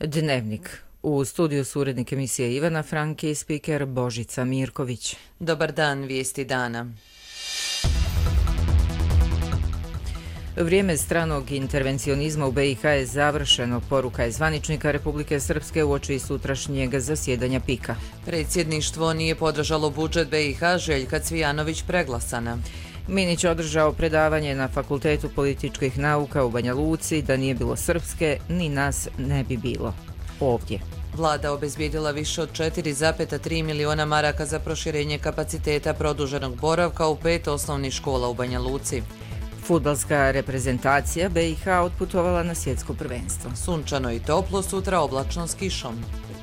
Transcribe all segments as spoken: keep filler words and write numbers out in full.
Dnevnik. U studiju su urednik emisije Ivana Franke i spiker Božica Mirković. Dobar dan, vijesti dana. Vrijeme stranog intervencionizma u B i H je završeno, poruka je zvaničnika Republike Srpske uoči sutrašnjeg zasjedanja pika. Predsjedništvo nije podržalo budžet B i H, Željka Cvijanović preglasana. Minić održao predavanje na Fakultetu političkih nauka u Banja Luci. Da nije bilo Srpske, ni nas ne bi bilo ovdje. Vlada obezbijedila više od četiri zarez tri miliona maraka za proširenje kapaciteta produženog boravka u pet osnovnih škola u Banja Luci. Fudbalska reprezentacija B i H otputovala na svjetsko prvenstvo. Sunčano i toplo, sutra oblačno s kišom.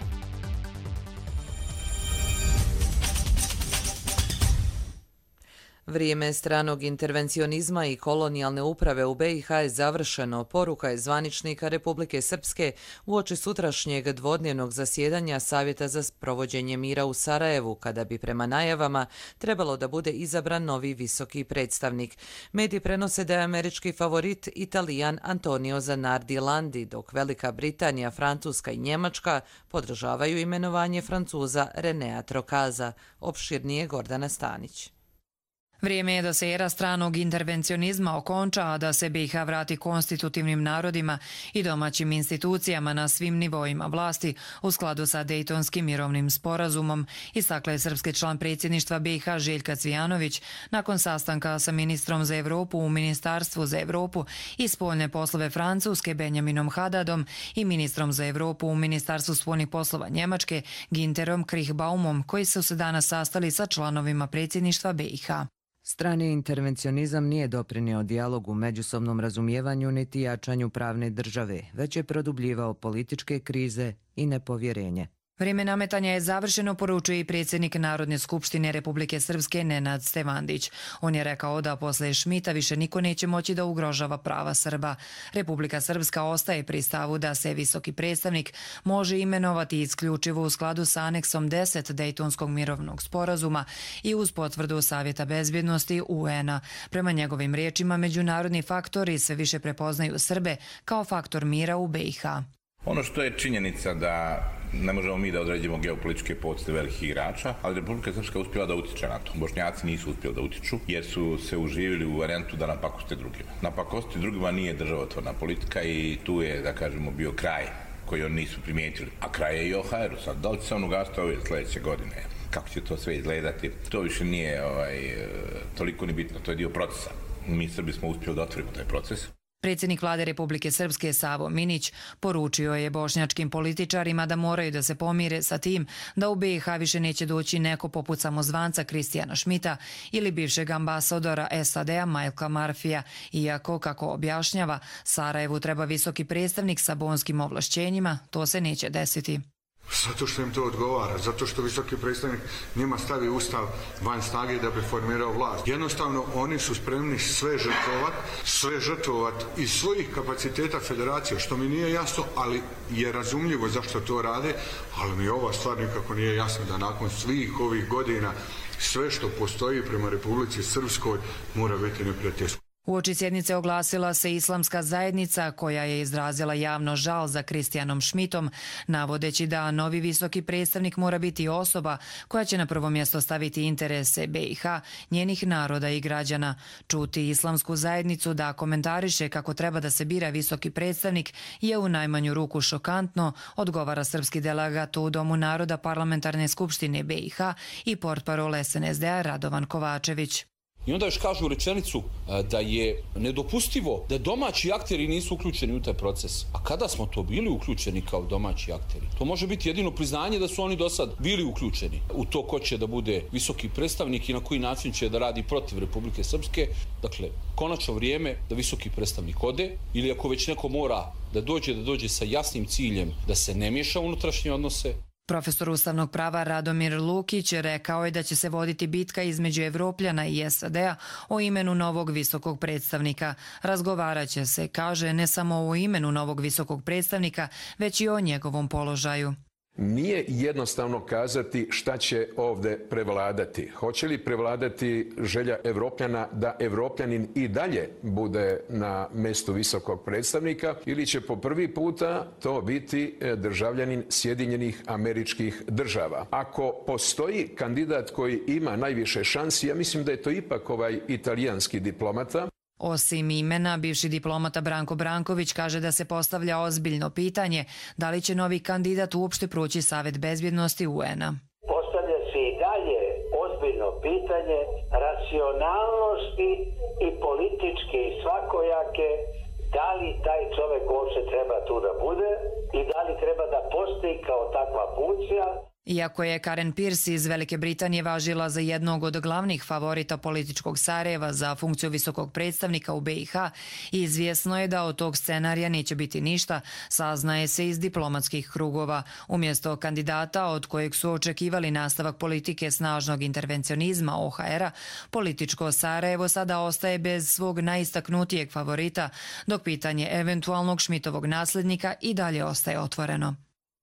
Vrijeme stranog intervencionizma i kolonijalne uprave u B i H je završeno, poruka je zvaničnika Republike Srpske uoči sutrašnjeg dvodnevnog zasjedanja Savjeta za provođenje mira u Sarajevu, kada bi prema najavama trebalo da bude izabran novi visoki predstavnik. Mediji prenose da je američki favorit Italijan Antonio Zanardi Landi, dok Velika Britanija, Francuska i Njemačka podržavaju imenovanje Francuza Renea Trokaza. Opširnije Gordana Stanić. Vrijeme je da se era stranog intervencionizma okonča, a da se B i H vrati konstitutivnim narodima i domaćim institucijama na svim nivoima vlasti u skladu sa Dejtonskim mirovnim sporazumom, istakla je srpski član predsjedništva B i H Željka Cvijanović nakon sastanka sa ministrom za Evropu u Ministarstvu za Evropu i spoljne poslove Francuske Benjaminom Hadadom i ministrom za Evropu u Ministarstvu spoljnih poslova Njemačke Ginterom Krichbaumom, koji su se danas sastali sa članovima predsjedništva B i H. Strani intervencionizam nije doprinio dijalogu, međusobnom razumijevanju niti jačanju pravne države, već je produbljivao političke krize i nepovjerenje. Vrijeme nametanja je završeno, poručuje i predsjednik Narodne skupštine Republike Srpske Nenad Stevandić. On je rekao da posle Šmita više niko neće moći da ugrožava prava Srba. Republika Srpska ostaje pri stavu da se visoki predstavnik može imenovati isključivo u skladu sa aneksom deset Dejtonskog mirovnog sporazuma i uz potvrdu Savjeta bezbjednosti U N-a. Prema njegovim riječima, međunarodni faktori sve više prepoznaju Srbe kao faktor mira u B i H. Ono što je činjenica da ne možemo mi da određimo geopolitičke podsjete velikih igrača, ali Republika Srpska je uspjela da utiče na to. Bošnjaci nisu uspjeli da utiču jer su se uživili u varijantu da napakoste drugima. Napakosti drugima nije državotvorna politika i tu je, da kažemo, bio kraj koji oni nisu primijetili. A kraj je i O H R-u sad. Da li će se on ugasiti ove sljedeće godine? Kako će to sve izgledati? To više nije ovaj, toliko ni bitno. To je dio procesa. Mi Srbi smo uspjeli da otvorimo taj proces. Predsjednik vlade Republike Srpske Savo Minić poručio je bošnjačkim političarima da moraju da se pomire sa tim da u B i H više neće doći neko poput samozvanca Kristijana Šmita ili bivšeg ambasadora S A D-a Majka Marfija, iako, kako objašnjava, Sarajevu treba visoki predstavnik sa bonskim ovlašćenjima, to se neće desiti. Zato što im to odgovara, zato što visoki predstavnik njima stavi ustav van snage da bi formirao vlast. Jednostavno, oni su spremni sve žrtvovat, sve žrtvovat iz svojih kapaciteta federacije, što mi nije jasno, ali je razumljivo zašto to rade, ali mi ova stvar nikako nije jasno da nakon svih ovih godina sve što postoji prema Republici Srpskoj mora biti neprijateljsko. Uoči sjednice oglasila se Islamska zajednica koja je izrazila javno žal za Kristijanom Šmitom, navodeći da novi visoki predstavnik mora biti osoba koja će na prvo mjesto staviti interese B i H, njenih naroda i građana. Čuti Islamsku zajednicu da komentariše kako treba da se bira visoki predstavnik je u najmanju ruku šokantno, odgovara srpski delegat u Domu naroda Parlamentarne skupštine B i H i portparol S N S D-a Radovan Kovačević. I onda još kažu rečenicu da je nedopustivo da domaći akteri nisu uključeni u taj proces. A kada smo to bili uključeni kao domaći akteri? To može biti jedino priznanje da su oni do sad bili uključeni u to ko će da bude visoki predstavnik i na koji način će da radi protiv Republike Srpske. Dakle, konačno vrijeme da visoki predstavnik ode ili ako već neko mora da dođe, da dođe sa jasnim ciljem da se ne miješa u unutrašnje odnose. Profesor ustavnog prava Radomir Lukić rekao je da će se voditi bitka između Evropljana i S A D-a o imenu novog visokog predstavnika. Razgovarat će se, kaže, ne samo o imenu novog visokog predstavnika, već i o njegovom položaju. Nije jednostavno kazati šta će ovdje prevladati. Hoće li prevladati želja Evropljana da Evropljanin i dalje bude na mjestu visokog predstavnika ili će po prvi puta to biti državljanin Sjedinjenih Američkih Država. Ako postoji kandidat koji ima najviše šansi, ja mislim da je to ipak ovaj italijanski diplomata. Osim imena, bivši diplomata Branko Branković kaže da se postavlja ozbiljno pitanje da li će novi kandidat uopšte proći Savet bezbjednosti U N-a. Postavlja se i dalje ozbiljno pitanje racionalnosti i političke i svakojake, da li taj čovjek uopšte treba tu da bude i da li treba da postoji kao takva funkcija. Iako je Karen Pierce iz Velike Britanije važila za jednog od glavnih favorita političkog Sarajeva za funkciju visokog predstavnika u B i H, izvjesno je da od tog scenarija neće biti ništa, saznaje se iz diplomatskih krugova. Umjesto kandidata od kojeg su očekivali nastavak politike snažnog intervencionizma O H R-a, političko Sarajevo sada ostaje bez svog najistaknutijeg favorita, dok pitanje eventualnog Schmidtovog nasljednika i dalje ostaje otvoreno.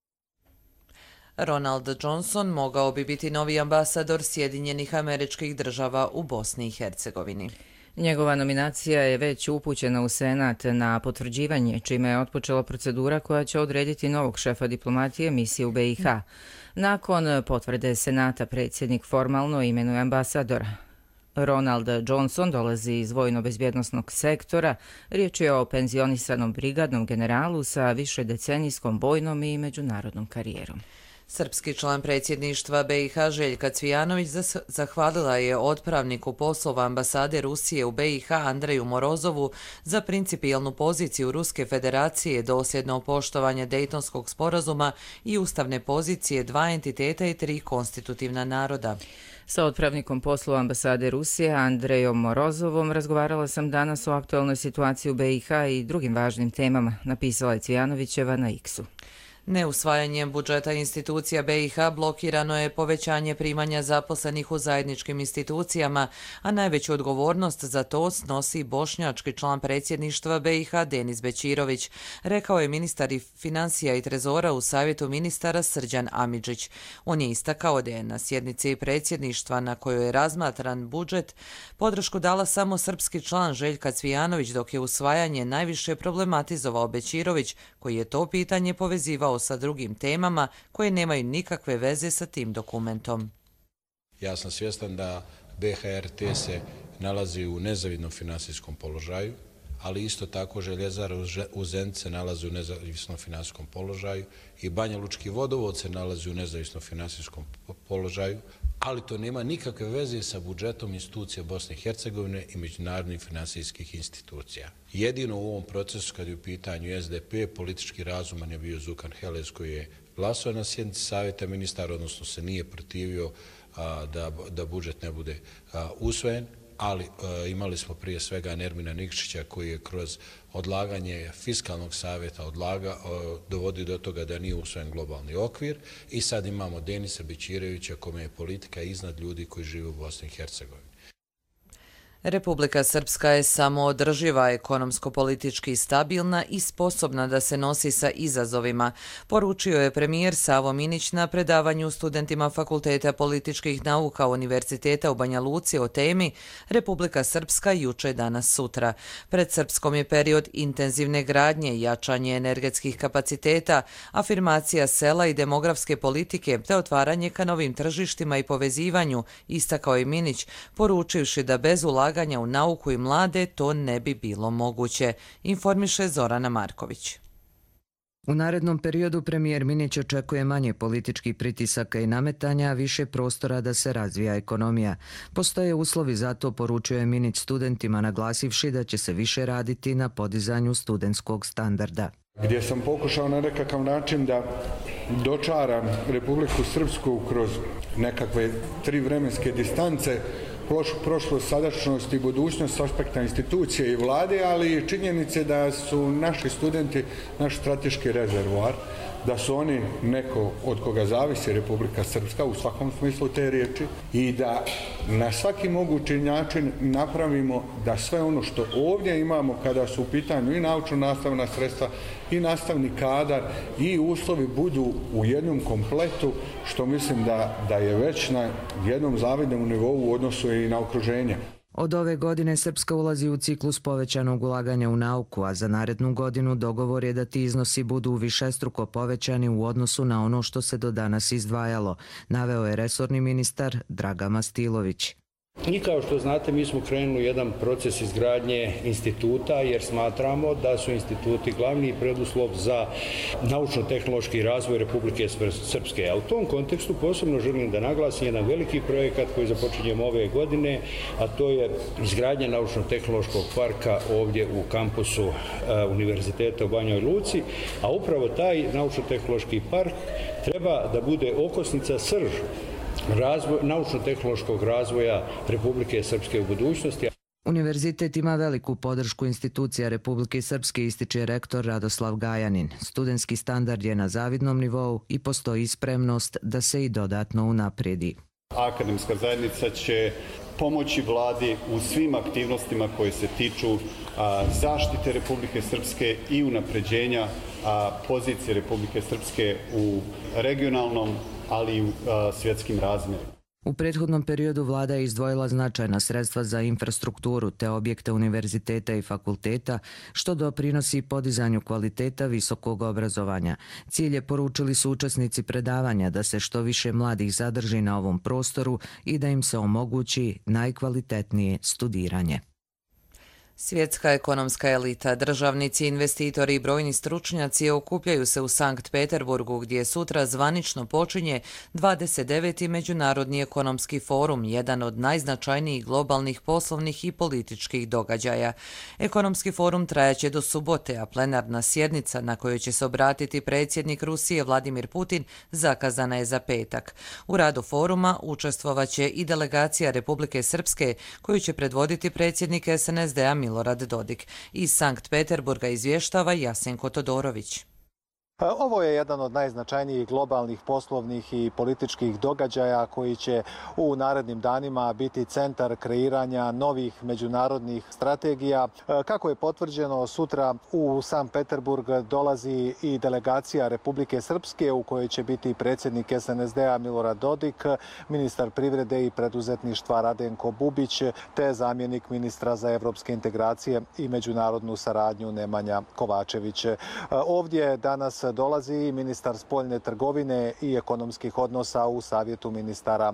Ronald Johnson mogao bi biti novi ambasador Sjedinjenih Američkih Država u Bosni i Hercegovini. Njegova nominacija je već upućena u Senat na potvrđivanje, čime je otpočela procedura koja će odrediti novog šefa diplomatije misije u B i H. Nakon potvrde Senata predsjednik formalno imenuje ambasadora. Ronald Johnson dolazi iz vojno-bezbjednosnog sektora. Riječ je o penzionisanom brigadnom generalu sa višedecenijskom vojnom i međunarodnom karijerom. Srpski član predsjedništva B i H Željka Cvijanović zahvalila je otpravniku poslova ambasade Rusije u B i H Andreju Morozovu za principijelnu poziciju Ruske federacije, dosljedno poštovanje Dejtonskog sporazuma i ustavne pozicije dva entiteta i tri konstitutivna naroda. Sa otpravnikom poslova ambasade Rusije Andrejom Morozovom razgovarala sam danas o aktualnoj situaciji u B i H i drugim važnim temama, napisala je Cvijanovićeva na X-u. Neusvajanjem budžeta institucija B i H blokirano je povećanje primanja zaposlenih u zajedničkim institucijama, a najveću odgovornost za to snosi bošnjački član predsjedništva B i H Denis Bećirović, rekao je ministar financija i trezora u savjetu ministara Srđan Amidžić. On je istakao da je na sjednici predsjedništva na kojoj je razmatran budžet podršku dala samo srpski član Željka Cvijanović, dok je usvajanje najviše problematizovao Bećirović, koji je to pitanje povezivao sa drugim temama koje nemaju nikakve veze sa tim dokumentom. Ja sam svjestan da B H R T se nalazi u nezavidnom finansijskom položaju, ali isto tako Željezara u Zenici se nalazi u nezavisnom finansijskom položaju i Banja Lučki vodovod se nalazi u nezavisnom finansijskom položaju, ali to nema nikakve veze sa budžetom institucija Bosne i Hercegovine i međunarodnih finansijskih institucija. Jedino u ovom procesu, kad je u pitanju S D P, politički razuman je bio Zukan Heles, koji je glasao na sjednici savjeta ministara, odnosno se nije protivio a, da, da budžet ne bude a, usvojen, ali a, imali smo prije svega Nermina Nikšića, koji je kroz odlaganje fiskalnog savjeta odlaga, a, dovodi do toga da nije usvojen globalni okvir, i sad imamo Denisa Bećirovića, kome je politika iznad ljudi koji žive u Bosni i Hercegovini. Republika Srpska je samoodrživa, ekonomsko-politički stabilna i sposobna da se nosi sa izazovima, poručio je premijer Savo Minić na predavanju studentima Fakulteta političkih nauka Univerziteta u Banja Luci o temi Republika Srpska juče, danas, sutra. Pred Srpskom je period intenzivne gradnje, jačanje energetskih kapaciteta, afirmacija sela i demografske politike te otvaranje ka novim tržištima i povezivanju, istakao je Minić, poručivši da bez ulaganja u nauku i mlade to ne bi bilo moguće, informiše Zorana Marković. U narednom periodu premijer Minić očekuje manje političkih pritisaka i nametanja, a više prostora da se razvija ekonomija. Postoje uslovi za to, poručuje Minić studentima, naglasivši da će se više raditi na podizanju studentskog standarda. Gdje sam pokušao na nekakav način da dočaram Republiku Srpsku kroz nekakve tri vremenske distance, prošlost, sadašnjost i budućnost s aspekta institucije i vlade, ali i činjenice da su naši studenti naš strateški rezervoar, da su oni neko od koga zavisi Republika Srpska u svakom smislu te riječi i da na svaki mogući način napravimo da sve ono što ovdje imamo kada su u pitanju i naučno-nastavna sredstva i nastavni kadar i uslovi budu u jednom kompletu, što mislim da, da je već na jednom zavidnom nivou u odnosu i na okruženje. Od ove godine Srpska ulazi u ciklus povećanog ulaganja u nauku, a za narednu godinu dogovor je da ti iznosi budu višestruko povećani u odnosu na ono što se do danas izdvajalo, naveo je resorni ministar Dragan Mastilović. I kao što znate, mi smo krenuli jedan proces izgradnje instituta jer smatramo da su instituti glavni preduslov za naučno-tehnološki razvoj Republike Srpske. A u tom kontekstu posebno želim da naglasim jedan veliki projekat koji započinjemo ove godine, a to je izgradnja naučno-tehnološkog parka ovdje u kampusu Univerziteta u Banjoj Luci, a upravo taj naučno-tehnološki park treba da bude okosnica, srž Razvoj, naučno-tehnološkog razvoja Republike Srpske u budućnosti. Univerzitet ima veliku podršku institucija Republike Srpske, ističe rektor Radoslav Gajanin. Studentski standard je na zavidnom nivou i postoji spremnost da se i dodatno unaprijedi. Akademska zajednica će pomoći vladi u svim aktivnostima koje se tiču a, zaštite Republike Srpske i unapređenja a, pozicije Republike Srpske u regionalnom, ali i u a, svjetskim razmjerima. U prethodnom periodu vlada je izdvojila značajna sredstva za infrastrukturu te objekte univerziteta i fakulteta, što doprinosi podizanju kvaliteta visokog obrazovanja. Cilj je, poručili su učesnici predavanja, da se što više mladih zadrži na ovom prostoru i da im se omogući najkvalitetnije studiranje. Svjetska ekonomska elita, državnici, investitori i brojni stručnjaci okupljaju se u Sankt Peterburgu, gdje sutra zvanično počinje dvadeset deveti Međunarodni ekonomski forum, jedan od najznačajnijih globalnih poslovnih i političkih događaja. Ekonomski forum trajaće do subote, a plenarna sjednica na kojoj će se obratiti predsjednik Rusije Vladimir Putin zakazana je za petak. U radu foruma učestvovaće i delegacija Republike Srpske, koju će predvoditi predsjednik S N S D-a Milorad Dodik. Iz Sankt Peterburga izvještava Jasenko Todorović. Ovo je jedan od najznačajnijih globalnih poslovnih i političkih događaja koji će u narednim danima biti centar kreiranja novih međunarodnih strategija. Kako je potvrđeno, sutra u Sankt Peterburg dolazi i delegacija Republike Srpske u kojoj će biti predsjednik S N S D-a Milorad Dodik, ministar privrede i preduzetništva Radenko Bubić te zamjenik ministra za evropske integracije i međunarodnu saradnju Nemanja Kovačević. Ovdje danas dolazi i ministar spoljne trgovine i ekonomskih odnosa u savjetu ministara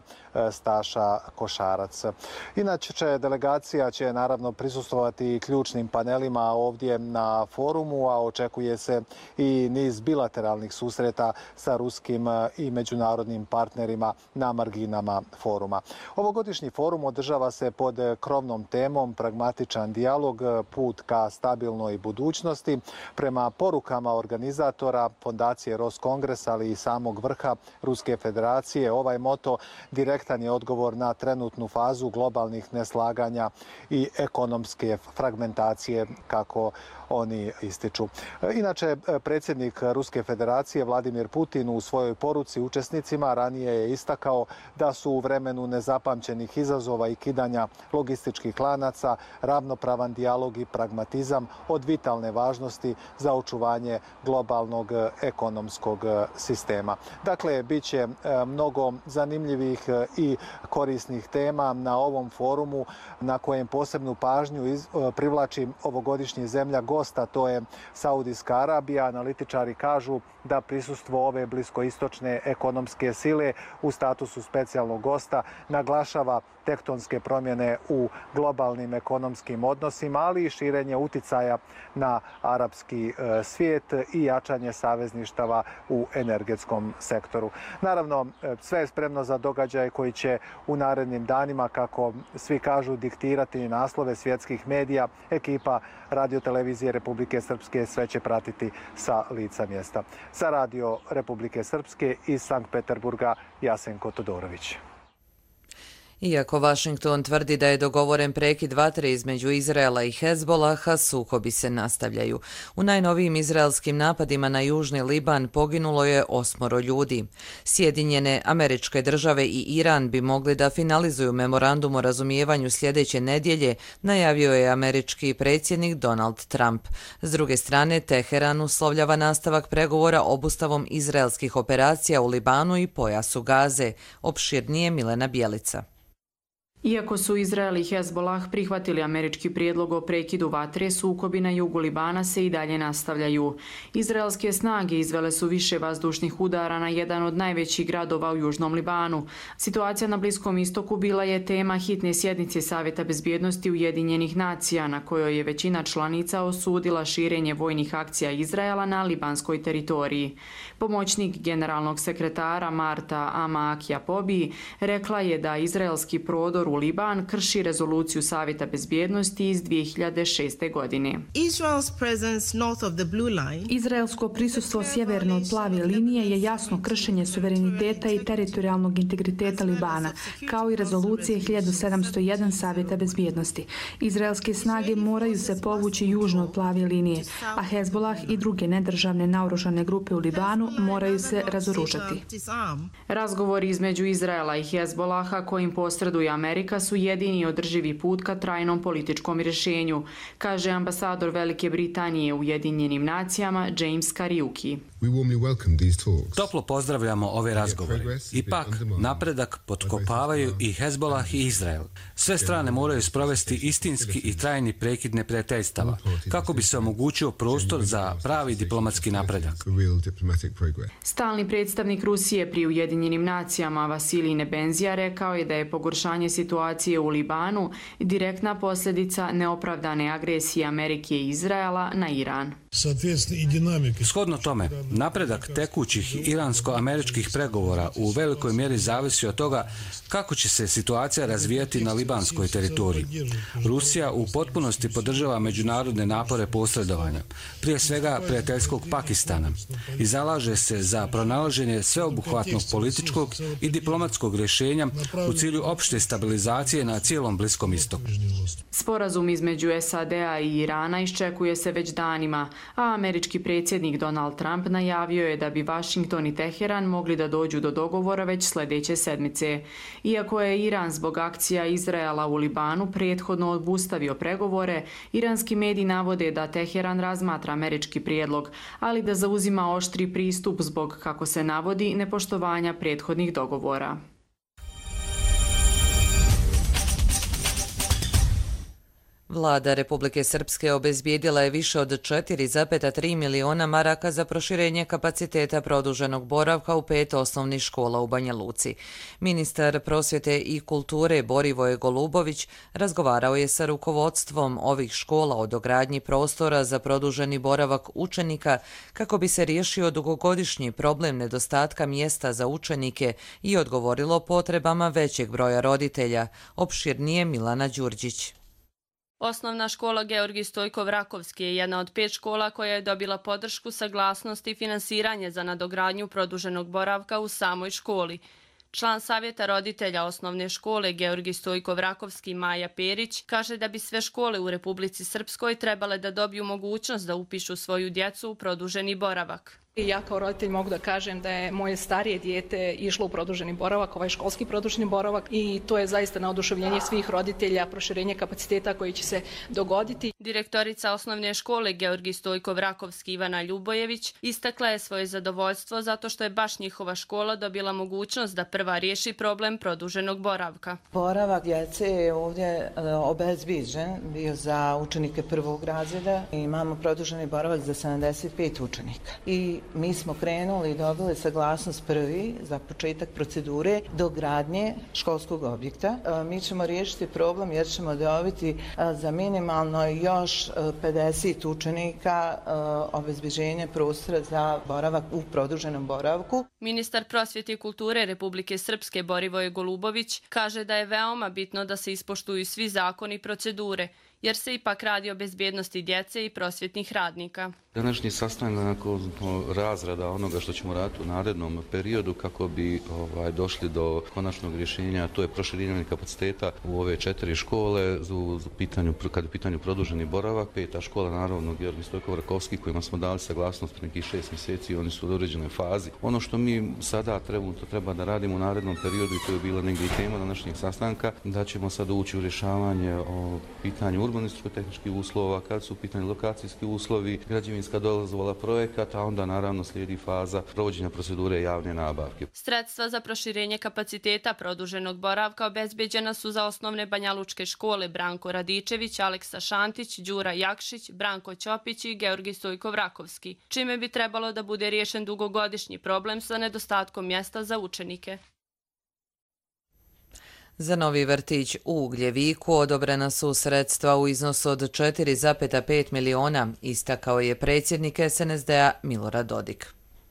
Staša Košarac. Inače, delegacija će naravno prisustvovati ključnim panelima ovdje na forumu, a očekuje se i niz bilateralnih susreta sa ruskim i međunarodnim partnerima na marginama foruma. Ovogodišnji forum održava se pod krovnom temom pragmatičan dijalog, put ka stabilnoj budućnosti. Prema porukama organizatora Fondacije Roskongres, ali i samog vrha Ruske federacije, ovaj moto direktan je odgovor na trenutnu fazu globalnih neslaganja i ekonomske fragmentacije, kako oni ističu. Inače, predsjednik Ruske federacije Vladimir Putin u svojoj poruci učesnicima ranije je istakao da su u vremenu nezapamćenih izazova i kidanja logističkih lanaca ravnopravan dijalog i pragmatizam od vitalne važnosti za očuvanje globalnog ekonomskog sistema. Dakle, bit će mnogo zanimljivih i korisnih tema na ovom forumu, na kojem posebnu pažnju privlači ovogodišnji zemlja gosta, to je Saudijska Arabija. Analitičari kažu da prisustvo ove bliskoistočne ekonomske sile u statusu specijalnog gosta naglašava tektonske promjene u globalnim ekonomskim odnosima, ali i širenje uticaja na arapski svijet i jačanje savezništava u energetskom sektoru. Naravno, sve je spremno za događaj koji će u narednim danima, kako svi kažu, diktirati naslove svjetskih medija. Ekipa radiotelevizije Republike Srpske sve će pratiti sa lica mjesta. Za Radio Republike Srpske iz Sankt Peterburga, Jasenko Todorović. Iako Vašington tvrdi da je dogovoren prekid vatre između Izraela i Hezbolaha, sukobi se nastavljaju. U najnovijim izraelskim napadima na južni Liban poginulo je osmoro ljudi. Sjedinjene Američke države i Iran bi mogli da finalizuju memorandum o razumijevanju sljedeće nedjelje, najavio je američki predsjednik Donald Trump. S druge strane, Teheran uslovljava nastavak pregovora obustavom izraelskih operacija u Libanu i pojasu Gaze. Opširnije Milena Bjelica. Iako su Izrael i Hezbolah prihvatili američki prijedlog o prekidu vatre, sukobi na jugu Libana se i dalje nastavljaju. Izraelske snage izvele su više vazdušnih udara na jedan od najvećih gradova u južnom Libanu. Situacija na Bliskom istoku bila je tema hitne sjednice Savjeta bezbjednosti Ujedinjenih nacija, na kojoj je većina članica osudila širenje vojnih akcija Izraela na libanskoj teritoriji. Pomoćnik generalnog sekretara Marta Amak Japobi rekla je da izraelski prodor u Liban krši rezoluciju Savjeta bezbjednosti iz dvije hiljade šeste. godine. Izraelsko prisustvo sjeverno od plave linije je jasno kršenje suvereniteta i teritorijalnog integriteta Libana, kao i rezolucije hiljadu sedamsto jedan Savjeta bezbjednosti. Izraelske snage moraju se povući južno od plave linije, a Hezbolah i druge nedržavne naoružane grupe u Libanu moraju se razoružati. Razgovori između Izraela i Hezbolaha kojim posreduje Amerika su jedini održivi put ka trajnom političkom rješenju, kaže ambasador Velike Britanije u Ujedinjenim nacijama James Kariuki. Toplo pozdravljamo ove razgovore. Ipak, napredak potkopavaju i Hezbolah i Izrael. Sve strane moraju sprovesti istinski i trajni prekid neprijateljstava, kako bi se omogućio prostor za pravi diplomatski napredak. Stalni predstavnik Rusije pri Ujedinjenim nacijama Vasilij Nebenzija rekao je da je pogoršanje situacije u Libanu direktna posljedica neopravdane agresije Amerike i Izraela na Iran. Shodno tome, napredak tekućih iransko-američkih pregovora u velikoj mjeri zavisi od toga kako će se situacija razvijati na libanskoj teritoriji. Rusija u potpunosti podržava međunarodne napore posredovanja, prije svega prijateljskog Pakistana, i zalaže se za pronalaženje sveobuhvatnog političkog i diplomatskog rješenja u cilju opšte stabilizacije na cijelom Bliskom istoku. Sporazum između S A D-a i Irana iščekuje se već danima, a američki predsjednik Donald Trump najavio je da bi Vašington i Teheran mogli da dođu do dogovora već sljedeće sedmice. Iako je Iran zbog akcija Izraela u Libanu prethodno obustavio pregovore, iranski mediji navode da Teheran razmatra američki prijedlog, ali da zauzima oštri pristup zbog, kako se navodi, nepoštovanja prethodnih dogovora. Vlada Republike Srpske obezbijedila je više od četiri zarez tri miliona maraka za proširenje kapaciteta produženog boravka u pet osnovnih škola u Banja Luci. Ministar prosvjete i kulture Borivoje Golubović razgovarao je sa rukovodstvom ovih škola o dogradnji prostora za produženi boravak učenika kako bi se riješio dugogodišnji problem nedostatka mjesta za učenike i odgovorilo potrebama većeg broja roditelja. Opširnije Milana Đurđić. Osnovna škola Georgij Stojkov Rakovski je jedna od pet škola koja je dobila podršku, saglasnost i finansiranje za nadogradnju produženog boravka u samoj školi. Član savjeta roditelja osnovne škole Georgij Stojkov Rakovski Maja Perić kaže da bi sve škole u Republici Srpskoj trebale da dobiju mogućnost da upišu svoju djecu u produženi boravak. Ja kao roditelj mogu da kažem da je moje starije dijete išlo u produženi boravak, ovaj školski produženi boravak, i to je zaista na oduševljenje svih roditelja, proširenje kapaciteta koji će se dogoditi. Direktorica osnovne škole Georgij Stojkov Rakovski Ivana Ljubojević istakla je svoje zadovoljstvo zato što je baš njihova škola dobila mogućnost da prva riješi problem produženog boravka. Boravak djece je ovdje obezbiđen bio za učenike prvog razreda. Imamo produženi boravak za sedamdeset pet učenika. I mi smo krenuli i dobili saglasnost prvi za početak procedure do gradnje školskog objekta. Mi ćemo riješiti problem jer ćemo dobiti za minimalno još pedeset učenika obezbeđenje prostora za boravak u produženom boravku. Ministar prosvjete i kulture Republike Srpske Borivoje Golubović kaže da je veoma bitno da se ispoštuju svi zakoni i procedure, jer se ipak radi o bezbjednosti djece i prosvjetnih radnika. Današnji sastanak razrada onoga što ćemo raditi u narednom periodu kako bi ovaj, došli do konačnog rješenja, to je proširivanje kapaciteta u ove četiri škole, u pitanju, kad je u pitanju produženi boravak, peta škola, naravno Georgij Stojkov-Rakovski, kojima smo dali saglasnost pre nekih šest mjeseci, oni su u određenoj fazi. Ono što mi sada treba, to treba da radimo u narednom periodu, i to je bila negdje i tema današnjeg sastanka, da ćemo sad ući u rješavanje o pitanju urbanističko-tehničkih uslova, kad su u pitanju lokacijski uslovi, građevinska dozvola projekata, a onda naravno slijedi faza provođenja procedure javne nabavke. Sredstva za proširenje kapaciteta produženog boravka obezbeđena su za osnovne banjalučke škole Branko Radičević, Aleksa Šantić, Đura Jakšić, Branko Ćopić i Georgij Stojkov-Rakovski, čime bi trebalo da bude riješen dugogodišnji problem sa nedostatkom mjesta za učenike. Za novi vrtić u Ugljeviku odobrena su sredstva u iznosu od četiri zarez pet miliona, istakao je predsjednik S N S D-a Milorad Dodik.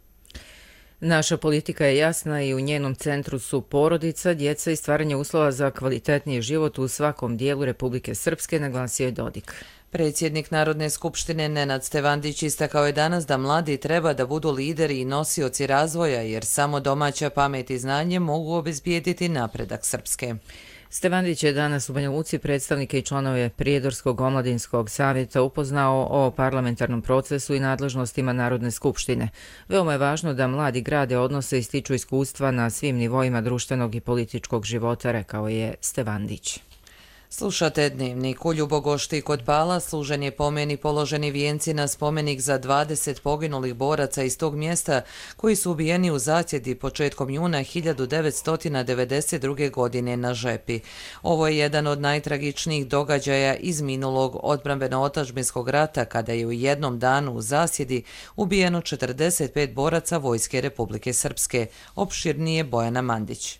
Naša politika je jasna i u njenom centru su porodica, djeca i stvaranje uslova za kvalitetniji život u svakom dijelu Republike Srpske, naglasio je Dodik. Predsjednik Narodne skupštine Nenad Stevandić istakao je danas da mladi treba da budu lideri i nosioci razvoja, jer samo domaća pamet i znanje mogu obezbijediti napredak Srpske. Stevandić je danas u Banja Luci predstavnike i članove Prijedorskog omladinskog savjeta upoznao o parlamentarnom procesu i nadležnostima Narodne skupštine. Veoma je važno da mladi grade odnose i stiču iskustva na svim nivoima društvenog i političkog života, rekao je Stevandić. Slušate Dnevnik. U Ljubogošti kod Pala služen je pomen i položeni vijenci na spomenik za dvadeset poginulih boraca iz tog mjesta koji su ubijeni u Zasjedi početkom juna hiljadu devetsto devedeset druge. godine na Žepi. Ovo je jedan od najtragičnijih događaja iz minulog odbrambeno-otadžbinskog rata, kada je u jednom danu u Zasjedi ubijeno četrdeset pet boraca Vojske Republike Srpske. Opširnije Bojana Mandić.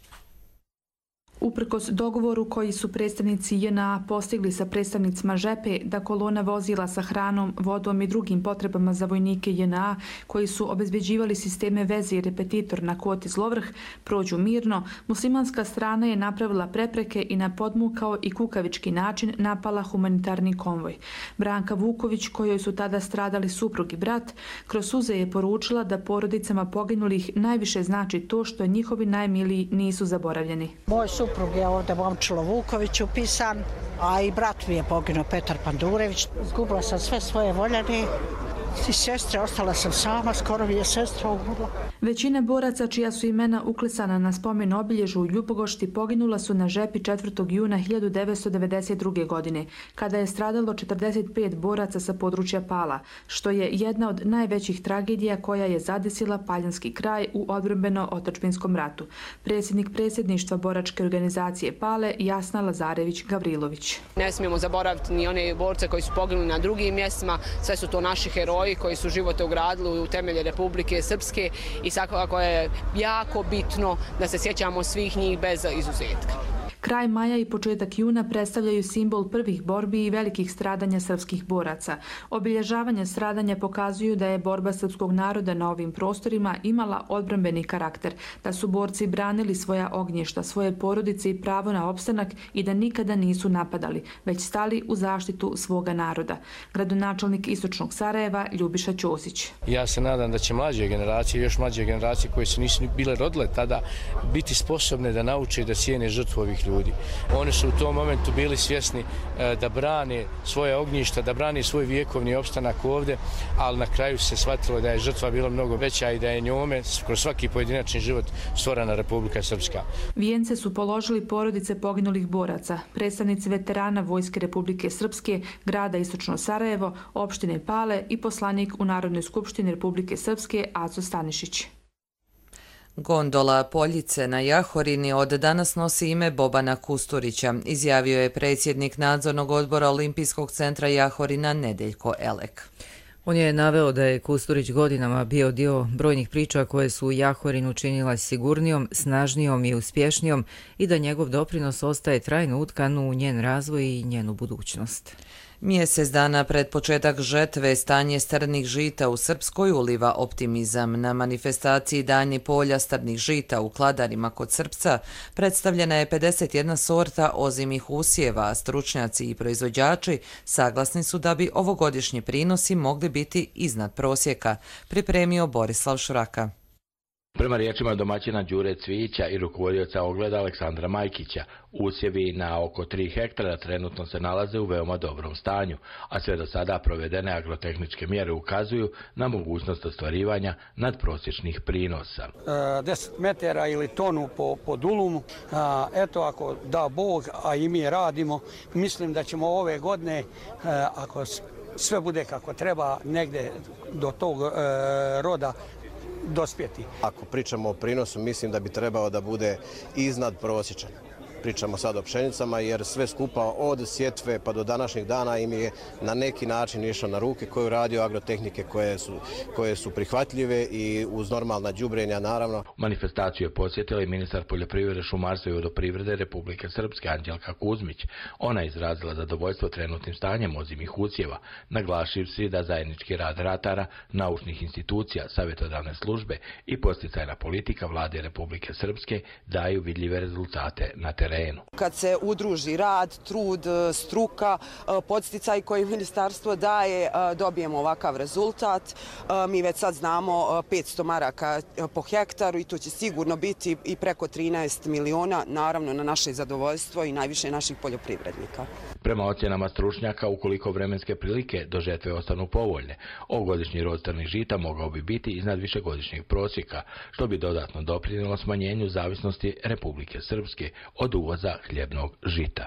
Uprkos dogovoru koji su predstavnici J N A postigli sa predstavnicima Žepe da kolona vozila sa hranom, vodom i drugim potrebama za vojnike J N A koji su obezbeđivali sisteme veze i repetitor na kvoti Zlovrh prođu mirno, muslimanska strana je napravila prepreke i na podmukao i kukavički način napala humanitarni konvoj. Branka Vuković, kojoj su tada stradali suprug i brat, kroz suze je poručila da porodicama poginulih najviše znači to što njihovi najmiliji nisu zaboravljeni. Moj suprug je ovdje Momčilo Vuković upisan, a i brat mi je poginuo Petar Pandurević. Izgubila sam sve svoje voljene i sestre, ostala sam sama, skoro mi je sestra umrla. Većina boraca čija su imena uklesana na spomen obilježu u Ljubogošti poginula su na Žepi četvrtog juna hiljadu devetsto devedeset druge. godine, kada je stradalo četrdeset pet boraca sa područja Pala, što je jedna od najvećih tragedija koja je zadesila Paljanski kraj u odbrambeno-otadžbinskom ratu. Predsjednik predsjedništva boračke organizacije Pale Jasna Lazarević-Gavrilović. Ne smijemo zaboraviti ni one borce koji su poginuli na drugim mjestima, sve su to naši heroji koji su živote ugradili u temelje Republike Srpske i svakako je jako bitno da se sjećamo svih njih bez izuzetka. Kraj maja i početak juna predstavljaju simbol prvih borbi i velikih stradanja srpskih boraca. Obilježavanje stradanja pokazuju da je borba srpskog naroda na ovim prostorima imala odbrambeni karakter, da su borci branili svoja ognjišta, svoje porodice i pravo na opstanak i da nikada nisu napadali, već stali u zaštitu svoga naroda. Gradonačelnik Istočnog Sarajeva Ljubiša Ćosić. Ja se nadam da će mlađe generacije, još mlađe generacije koje se nisu bile rodile tada, biti sposobne da nauče da cijene žrtvu ovih ljudi. Oni su u tom momentu bili svjesni da brane svoje ognjišta, da brane svoj vjekovni opstanak ovdje, ali na kraju se shvatilo da je žrtva bila mnogo veća i da je njome kroz svaki pojedinačni život stvorena Republika Srpska. Vijence su položili porodice poginulih boraca, predstavnici veterana Vojske Republike Srpske, grada Istočno Sarajevo, opštine Pale i poslanik u Narodnoj skupštini Republike Srpske Aco Stanišić. Gondola Poljice na Jahorini od danas nosi ime Bobana Kusturića, izjavio je predsjednik nadzornog odbora Olimpijskog centra Jahorina Nedeljko Elek. On je naveo da je Kusturić godinama bio dio brojnih priča koje su Jahorin učinila sigurnijom, snažnijom i uspješnijom i da njegov doprinos ostaje trajno utkan u njen razvoj i njenu budućnost. Mjesec dana pred početak žetve stanje strnih žita u Srpskoj uliva optimizam. Na manifestaciji Dani polja strnih žita u Kladarima kod Srpca predstavljena je pedeset jedna sorta ozimih usjeva, a stručnjaci i proizvođači saglasni su da bi ovogodišnji prinosi mogli biti iznad prosjeka, pripremio Borislav Šuraka. Prema riječima domaćina Đure Cvijića i rukovodioca ogleda Aleksandra Majkića, usjevi na oko tri hektara trenutno se nalaze u veoma dobrom stanju, a sve do sada provedene agrotehničke mjere ukazuju na mogućnost ostvarivanja nadprosječnih prinosa. deset metara ili tonu po, po dulumu, a, eto ako da Bog, a i mi radimo, mislim da ćemo ove godine, a, ako sve bude kako treba, negde do tog a, roda dospjeti. Ako pričamo o prinosu, mislim da bi trebao da bude iznad prosječan. Pričamo sad o pšenicama jer sve skupa od sjetve pa do današnjih dana im je na neki način išao na ruke koju radio agrotehnike koje su, koje su prihvatljive i uz normalna đubrenja naravno. Manifestaciju je posjetila i ministar poljoprivrede, šumarstva i vodoprivrede Republike Srpske Anđelka Kuzmić. Ona je izrazila zadovoljstvo trenutnim stanjem ozimih usjeva, naglašivši da zajednički rad ratara, naučnih institucija, savjetodavne službe i posticajna politika vlade Republike Srpske daju vidljive rezultate na terenu. Kad se udruži rad, trud, struka, podsticaj koji ministarstvo daje, dobijemo ovakav rezultat. Mi već sad znamo petsto maraka po hektaru i to će sigurno biti i preko trinaest miliona, naravno na naše zadovoljstvo i najviše naših poljoprivrednika. Prema ocjenama stručnjaka, ukoliko vremenske prilike do žetve ostanu povoljne, ovogodišnji rod strnih žita mogao bi biti iznad višegodišnjeg prosjeka, što bi dodatno doprinijelo smanjenju zavisnosti Republike Srpske od uvoza hljebnog žita.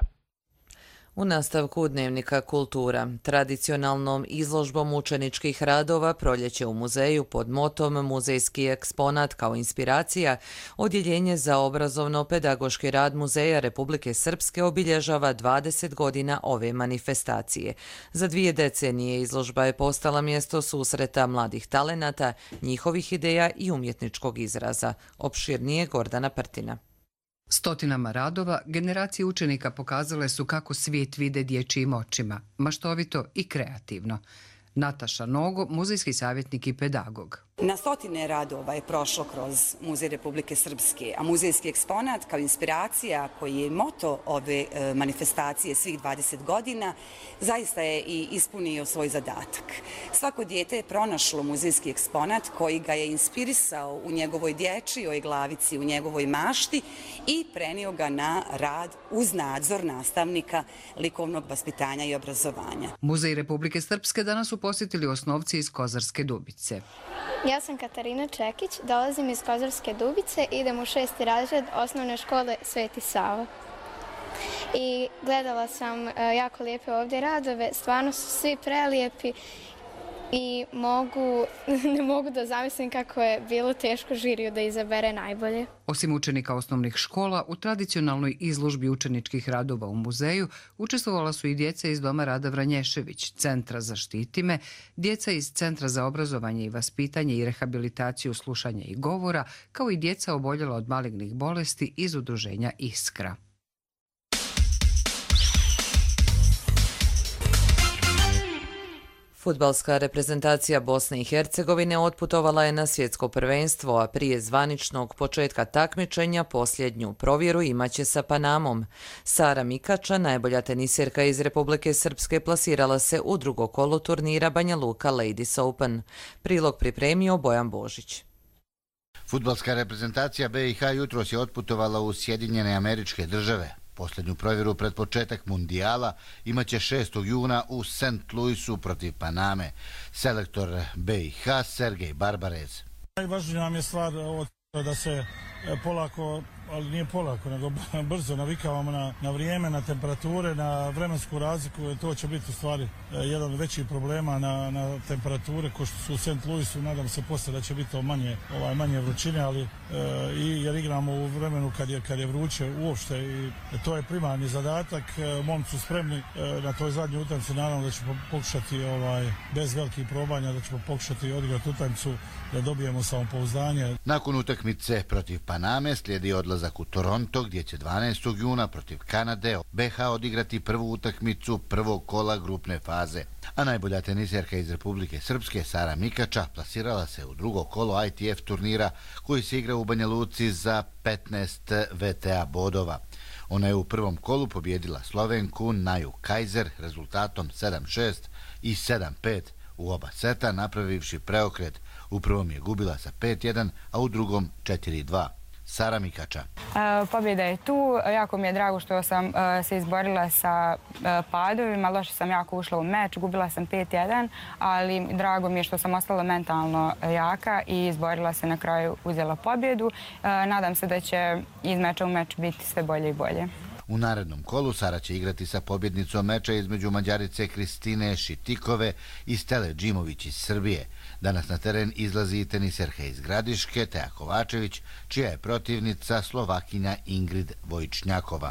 U nastavku Dnevnika kultura, tradicionalnom izložbom učeničkih radova Proljeće u muzeju pod motom Muzejski eksponat kao inspiracija, Odjeljenje za obrazovno-pedagoški rad Muzeja Republike Srpske obilježava dvadeset godina ove manifestacije. Za dvije decenije izložba je postala mjesto susreta mladih talenata, njihovih ideja i umjetničkog izraza. Opširnije Gordana Prtina. Stotinama radova generacije učenika pokazale su kako svijet vide dječjim očima, maštovito i kreativno. Nataša Nogo, muzejski savjetnik i pedagog. Na stotine radova je prošlo kroz Muzej Republike Srpske, a muzejski eksponat kao inspiracija koji je moto ove manifestacije svih dvadeset godina zaista je i ispunio svoj zadatak. Svako dijete je pronašlo muzejski eksponat koji ga je inspirisao u njegovoj dječjoj glavici, u njegovoj mašti i prenio ga na rad uz nadzor nastavnika likovnog vaspitanja i obrazovanja. Muzej Republike Srpske danas su posjetili osnovci iz Kozarske Dubice. Ja sam Katarina Čekić, dolazim iz Kozarske Dubice, idem u šesti razred osnovne škole Sveti Sava. I gledala sam jako lijepe ovdje radove, stvarno su svi prelijepi i mogu, ne mogu da zamislim kako je bilo teško žiriju da izabere najbolje. Osim učenika osnovnih škola, u tradicionalnoj izložbi učeničkih radova u muzeju učestvovala su i djeca iz Doma Rada Vranješević, Centra za Štitime, djeca iz Centra za obrazovanje i vaspitanje i rehabilitaciju slušanja i govora, kao i djeca oboljela od malignih bolesti iz udruženja Iskra. Fudbalska reprezentacija Bosne i Hercegovine otputovala je na svjetsko prvenstvo, a prije zvaničnog početka takmičenja posljednju provjeru imaće sa Panamom. Sara Mikača, najbolja tenisirka iz Republike Srpske, plasirala se u drugo kolo turnira Banja Luka Ladies Open. Prilog pripremio Bojan Božić. Fudbalska reprezentacija B i H jutros je otputovala u Sjedinjene Američke Države. Posljednju provjeru pred početak mundijala imaće šestog juna u Saint Louisu protiv Paname. Selektor B i H Sergej Barbarez. Najvažnija nam je stvar ovo da se polako, ali nije polako, nego brzo navikavamo na, na vrijeme, na temperature, na vremensku razliku. To će biti u stvari jedan od većih problema na, na temperature ko što su u Saint Louisu. Nadam se poslije da će biti to manje, ovaj, manje vrućine, ali e, i jer igramo u vremenu kad je, kad je vruće uopšte i to je primarni zadatak. E, momci su spremni e, na toj zadnjoj utakmici, naravno da ćemo pokušati ovaj, bez velikih probanja, da ćemo pokušati odigrati utakmicu da dobijemo samopouzdanje. Nakon utakmice protiv Paname slijedi odlazak odlazak u Toronto gdje će dvanaestog juna protiv Kanade B H odigrati prvu utakmicu prvog kola grupne faze. A najbolja teniserka iz Republike Srpske Sara Mikača plasirala se u drugo kolo I T F turnira koji se igra u Banja Luci za petnaest V T A bodova. Ona je u prvom kolu pobjedila Slovenku Naju Kajzer rezultatom sedam šest i sedam pet u oba seta, napravivši preokret. U prvom je gubila sa pet jedan, a u drugom četiri dva. Sara Mikača. Pobjeda je tu. Jako mi je drago što sam se izborila sa padovima. Loše sam jako ušla u meč. Gubila sam pet jedan, ali drago mi je što sam ostala mentalno jaka i izborila se, na kraju uzela pobjedu. Nadam se da će iz meča u meč biti sve bolje i bolje. U narednom kolu Sara će igrati sa pobjednicom meča između Mađarice Kristine Šitikove i Stele Džimović iz Srbije. Danas na teren izlazi i teniserka iz Gradiške, Teja Kovačević, čija je protivnica Slovakinja Ingrid Vojčnjakova.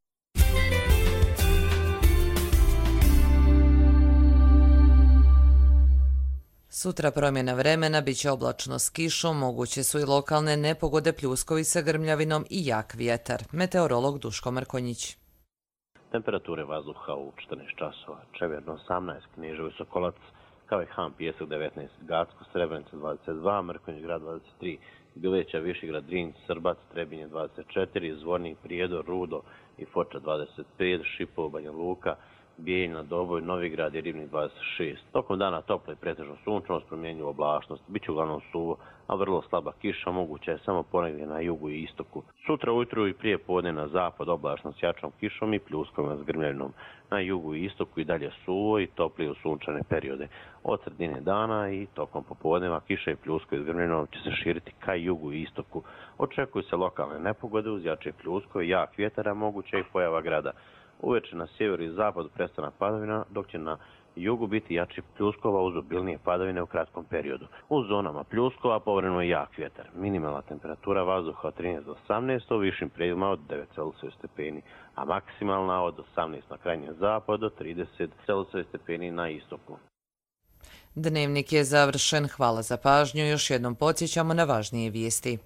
Sutra promjena vremena, bit će oblačno s kišom, moguće su i lokalne nepogode, pljuskovi sa grmljavinom i jak vjetar. Meteorolog Duško Mrkonjić. Temperature vazduha u četrnaest časova, Čeverno osamnaest, Kneževo i Sokolac, kao i Han Pijesak devetnaest, Gacko, Srebrenica dvadeset dva, Mrkonjić grad dvadeset tri, Bileća, Višegrad, Drinj, Srbac, Trebinje dvadeset četiri, Zvornik, Prijedor, Rudo i Foča dvadeset pet, Šipovo, Banja Luka, Bijeljina, Doboj, Novigrad i Ribnik dvadeset šest. Tokom dana toplo i pretežno sunčano s promjenjivom oblačnost. Biće uglavnom suvo, a vrlo slaba kiša moguća je samo ponegdje na jugu i istoku. Sutra ujutru i prije podne na zapad oblačno s jačom kišom i pljuskovima s grmljavinom. Na jugu i istoku i dalje suvo i toplije u sunčane periode. Od sredine dana i tokom popodneva kiša i pljuskovi s grmljavinom će se širiti ka jugu i istoku. Očekuju se lokalne nepogode uz jače pljuskove, jak vjetar, a moguća i pojava grada. Uveče na sjeveru i zapadu prestana padavina, dok će na jugu biti jači pljuskova uz obilnije padavine u kratkom periodu. U zonama pljuskova povremeno je jak vjetar. Minimalna temperatura vazduha od trinaest do osamnaest, u višim predjelima od devet Celzijusovih stepeni, a maksimalna od osamnaest na krajnjem zapadu do trideset Celzijusovih stepeni na istoku. Dnevnik je završen. Hvala za pažnju. Još jednom podsjećamo na važnije vijesti.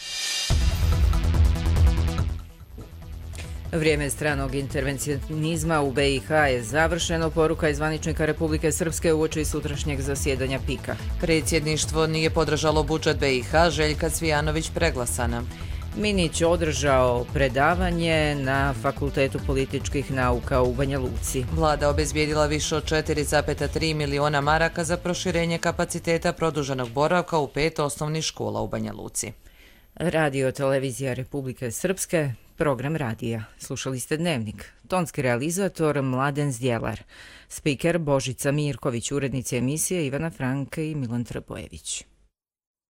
Vrijeme stranog intervencionizma u B i H je završeno, poruka iz zvaničnika Republike Srpske uoči sutrašnjeg zasjedanja Pika. Predsjedništvo nije podržalo budžet B i H, Željka Cvijanović preglasana. Minić održao predavanje na Fakultetu političkih nauka u Banja Luci. Vlada obezbijedila više od četiri zarez tri miliona maraka za proširenje kapaciteta produženog boravka u pet osnovnih škola u Banja Luci. Radio televizija Republike Srpske, program radija. Slušali ste Dnevnik. Tonski realizator Mladen Zdjelar. Spiker Božica Mirković, urednici emisije Ivana Franka i Milan Trbojević.